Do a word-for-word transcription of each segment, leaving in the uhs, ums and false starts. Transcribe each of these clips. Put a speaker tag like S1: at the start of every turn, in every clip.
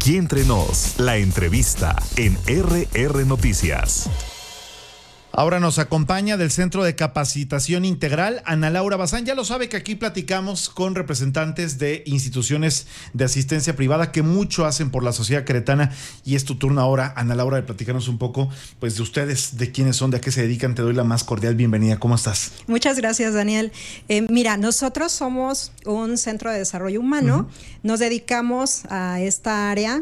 S1: Aquí Entre Nos, la entrevista en R R Noticias.
S2: Ahora nos acompaña del Centro de Capacitación Integral Ana Laura Bazán. Ya lo sabe que aquí platicamos con representantes de instituciones de asistencia privada que mucho hacen por la sociedad queretana, y es tu turno ahora, Ana Laura, de platicarnos un poco pues de ustedes, de quiénes son, de a qué se dedican. Te doy la más cordial bienvenida. ¿Cómo estás?
S3: Muchas gracias, Daniel. Eh, mira, nosotros somos un centro de desarrollo humano. Uh-huh. Nos dedicamos a esta área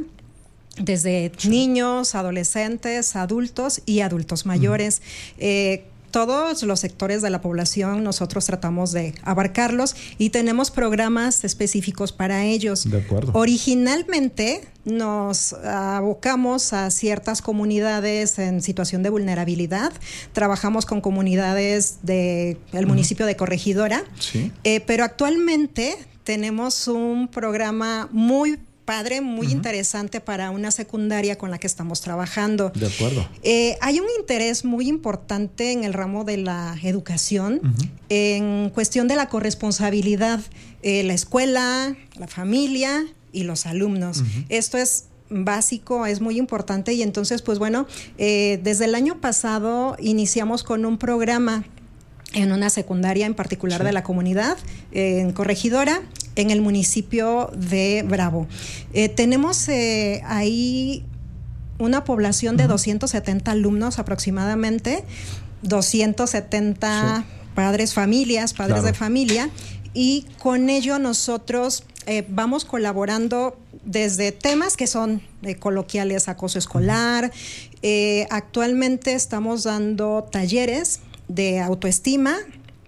S3: desde sí. niños, adolescentes, adultos y adultos mayores. Uh-huh. Eh, todos los sectores de la población nosotros tratamos de abarcarlos y tenemos programas específicos para ellos.
S2: De acuerdo.
S3: Originalmente nos abocamos a ciertas comunidades en situación de vulnerabilidad. Trabajamos con comunidades del uh-huh. municipio de Corregidora,
S2: sí.
S3: eh, pero actualmente tenemos un programa muy padre, muy uh-huh. interesante para una secundaria con la que estamos trabajando.
S2: De acuerdo.
S3: Eh, hay un interés muy importante en el ramo de la educación, uh-huh. en cuestión de la corresponsabilidad, eh, la escuela, la familia y los alumnos. Uh-huh. Esto es básico, es muy importante, y entonces, pues bueno, eh, desde el año pasado iniciamos con un programa en una secundaria en particular sí. de la comunidad, eh, en Corregidora, en el municipio de Bravo. Eh, tenemos eh, ahí una población de uh-huh. doscientos setenta alumnos aproximadamente, doscientos setenta sí. padres, familias, padres claro. de familia, y con ello nosotros eh, vamos colaborando desde temas que son eh, coloquiales, acoso escolar. Uh-huh. Eh, actualmente estamos dando talleres de autoestima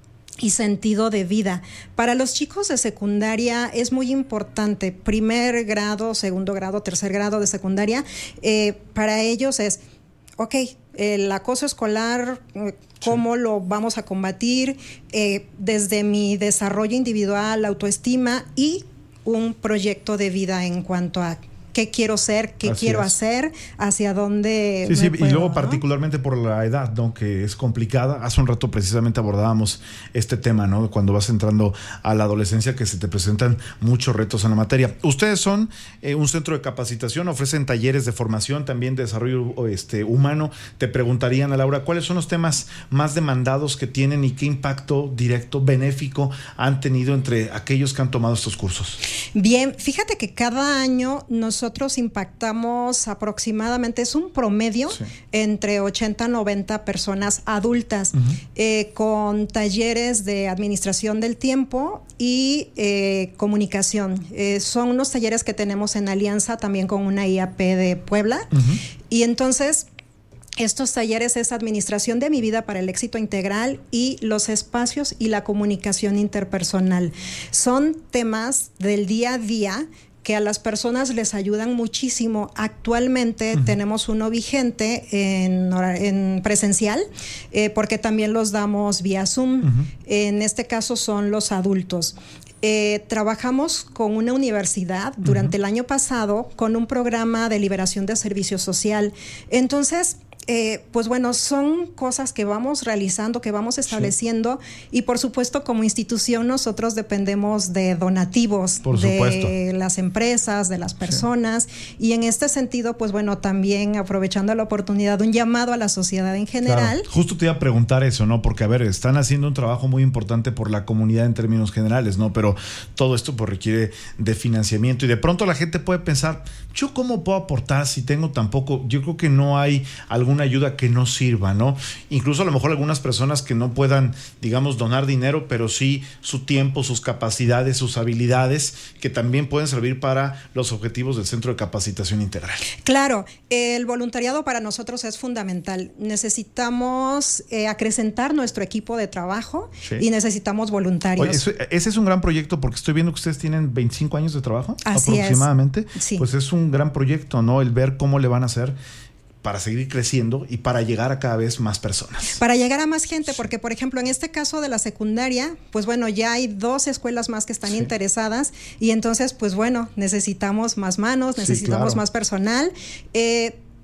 S3: y sentido de vida. Para los chicos de secundaria es muy importante, primer grado, segundo grado, tercer grado de secundaria, eh, para ellos es, ok, el acoso escolar, ¿cómo sí. lo vamos a combatir? Eh, desde mi desarrollo individual, autoestima y un proyecto de vida en cuanto a qué quiero ser, qué Así quiero es. hacer, hacia dónde
S2: Sí, sí,
S3: puedo,
S2: y luego
S3: ¿no?
S2: particularmente por la edad, ¿no? Que es complicada. Hace un rato precisamente abordábamos este tema, ¿no? Cuando vas entrando a la adolescencia, que se te presentan muchos retos en la materia. Ustedes son eh, un centro de capacitación, ofrecen talleres de formación, también de desarrollo este, humano. Te preguntarían, a Laura, ¿cuáles son los temas más demandados que tienen y qué impacto directo, benéfico han tenido entre aquellos que han tomado estos cursos?
S3: Bien, fíjate que cada año nosotros Nosotros impactamos aproximadamente, es un promedio, sí. entre ochenta a noventa personas adultas, uh-huh. eh, con talleres de administración del tiempo y eh, comunicación. Eh, son unos talleres que tenemos en alianza también con una I A P de Puebla. Uh-huh. Y entonces estos talleres es administración de mi vida para el éxito integral y los espacios y la comunicación interpersonal. Son temas del día a día que a las personas les ayudan muchísimo. Actualmente uh-huh. tenemos uno vigente en, en presencial, eh, porque también los damos vía Zoom. Uh-huh. En este caso son los adultos. Eh, trabajamos con una universidad durante uh-huh. el año pasado con un programa de liberación de servicio social. Entonces, Eh, pues bueno, son cosas que vamos realizando, que vamos estableciendo, sí. y por supuesto como institución nosotros dependemos de donativos
S2: por
S3: de
S2: supuesto.
S3: las empresas, de las personas, sí. y en este sentido, pues bueno, también aprovechando la oportunidad, un llamado a la sociedad en general.
S2: Claro. Justo te iba a preguntar eso, ¿no? Porque a ver, están haciendo un trabajo muy importante por la comunidad en términos generales, ¿no? Pero todo esto pues requiere de financiamiento, y de pronto la gente puede pensar, ¿yo cómo puedo aportar si tengo tan poco? Yo creo que no hay algún una ayuda que no sirva, ¿no? Incluso a lo mejor algunas personas que no puedan, digamos, donar dinero, pero sí su tiempo, sus capacidades, sus habilidades, que también pueden servir para los objetivos del Centro de Capacitación Integral.
S3: Claro, el voluntariado para nosotros es fundamental. Necesitamos eh, acrecentar nuestro equipo de trabajo, sí. y necesitamos voluntarios.
S2: Oye, eso, ese es un gran proyecto, porque estoy viendo que ustedes tienen veinticinco años de trabajo,
S3: Así
S2: aproximadamente.
S3: Es. Sí.
S2: Pues es un gran proyecto, ¿no? El ver cómo le van a hacer para seguir creciendo y para llegar a cada vez más personas.
S3: Para llegar a más gente, porque por ejemplo en este caso de la secundaria, pues bueno, ya hay dos escuelas más que están sí. interesadas, y entonces pues bueno, necesitamos más manos, necesitamos sí, claro. más personal. Eh,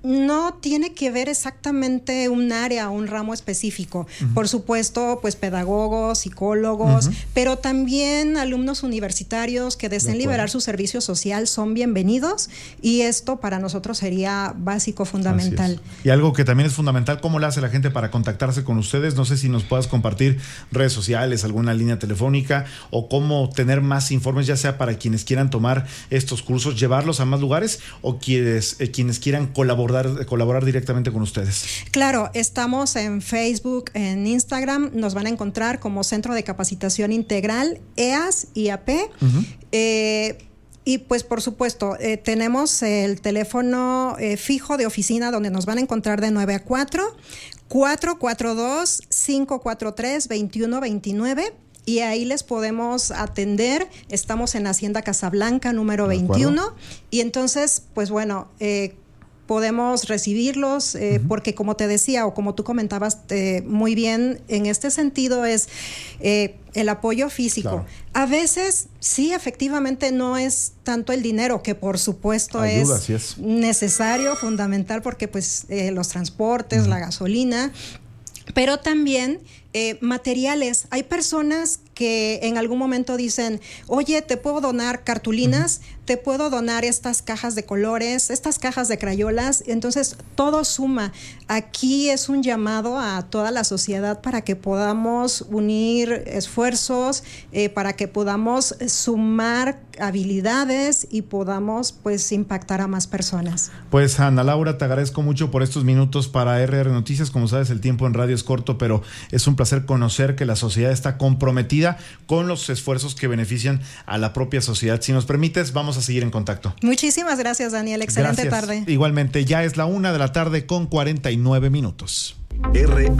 S3: no tiene que ver exactamente un área o un ramo específico. Uh-huh. Por supuesto, pues pedagogos, psicólogos, uh-huh. pero también alumnos universitarios que deseen de liberar su servicio social son bienvenidos, y esto para nosotros sería básico, fundamental.
S2: Y algo que también es fundamental, ¿cómo le hace la gente para contactarse con ustedes? No sé si nos puedas compartir redes sociales, alguna línea telefónica, o cómo tener más informes, ya sea para quienes quieran tomar estos cursos, llevarlos a más lugares, o quienes, eh, quienes quieran colaborar colaborar directamente con ustedes.
S3: Claro, estamos en Facebook, en Instagram, nos van a encontrar como Centro de Capacitación Integral, E A S I A P. Uh-huh. eh, Y pues por supuesto, eh, tenemos el teléfono eh, fijo de oficina donde nos van a encontrar de nueve a cuatro, cuatro cuatro dos, cinco cuatro tres, dos uno dos nueve. Y ahí les podemos atender. Estamos en Hacienda Casablanca, número veintiuno. Y entonces, pues bueno, eh, podemos recibirlos, eh, uh-huh. porque como te decía, o como tú comentabas eh, muy bien, en este sentido es eh, el apoyo físico. Claro. A veces, sí, efectivamente no es tanto el dinero, que por supuesto Ayuda, es, sí es necesario, fundamental, porque pues eh, los transportes, uh-huh. la gasolina, pero también eh, materiales. Hay personas que en algún momento dicen, oye, te puedo donar cartulinas, uh-huh. te puedo donar estas cajas de colores, estas cajas de crayolas. Entonces, todo suma. Aquí es un llamado a toda la sociedad para que podamos unir esfuerzos, eh, para que podamos sumar habilidades y podamos, pues, impactar a más personas.
S2: Pues, Ana Laura, te agradezco mucho por estos minutos para R R Noticias. Como sabes, el tiempo en radio es corto, pero es un placer conocer que la sociedad está comprometida con los esfuerzos que benefician a la propia sociedad. Si nos permites, vamos a seguir en contacto.
S3: Muchísimas gracias, Daniel. Excelente
S2: gracias.
S3: tarde.
S2: Igualmente, ya es la una de la tarde con cuarenta y nueve minutos.
S1: R